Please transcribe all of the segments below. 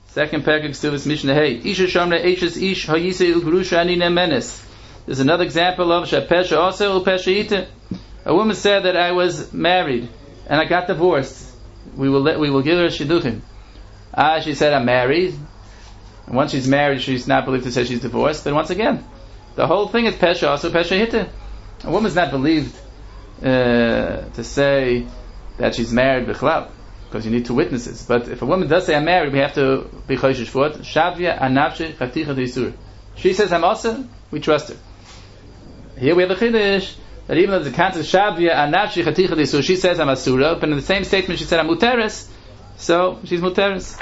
Second parak Ksuvas Mishnah Hey. Isha Shamna Eishes Ish Hayise Ugrusha Anina Menes. There's another example of Shapesha also Upesha Ita. A woman said that I was married and I got divorced. We will give her shidduchim. She said I'm married. And once she's married, she's not believed to say she's divorced. But once again, the whole thing is Pesha also Pesha Ita. A woman's not believed to say that she's married b'chlal, because you need two witnesses. But if a woman does say I'm married, we have to be choishish for it. Shavya anavshi chaticha d'isur. She says I'm also, we trust her. Here we have a chiddush that even though the concept shavya anavshi chaticha d'isur, she says I'm asura, but in the same statement she said I'm muteres, so she's muteres.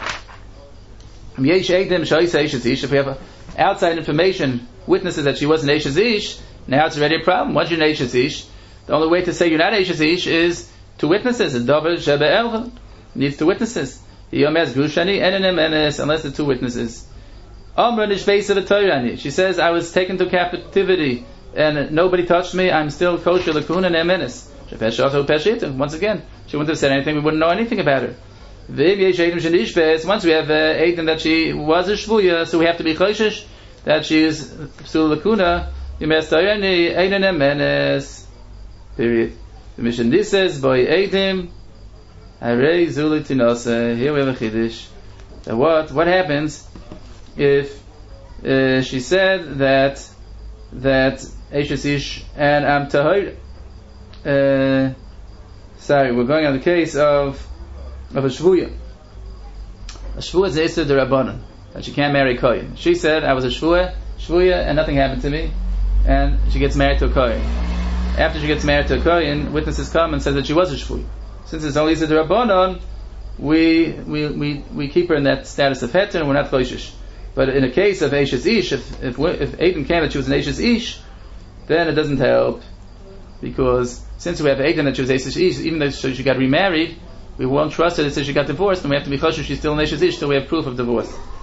If we have outside information, witnesses that she wasn't Eishes Ish, now it's already a problem. Once you're an Eishes Ish, the only way to say you're not Eishes Ish is two witnesses. Unless the two witnesses. She says, I was taken to captivity and nobody touched me, I'm still kosher, lakuna ne'emenes. Once again, she wouldn't have said anything, we wouldn't know anything about her. Once we have Eidim that she was a shvuya, so we have to be choishish that she is psul lakuna. Period. The Mishnah says by Eidim Harei Zuli Tinase. Here we have a chiddush. What happens if she said that Eishes Ish and I'm tahor? Sorry, we're going on the case of a shvuya. A shvuya is the Isser D'Rabbanan, that she can't marry a kohen. She said I was a shvuya, and nothing happened to me, and she gets married to a kohen. After she gets married to a kohen, witnesses come and says that she was a shvuya. Since it's only Isser D'Rabbanan, we keep her in that status of heter, and we're not choishish. But in a case of Eishes Ish, if Eidim came that she was an Eishes Ish, then it doesn't help, because since we have Eidim that she was Eishes Ish, even though she got remarried, we won't trust her that she got divorced, and we have to be choshev she's still an Eishes Ish till we have proof of divorce.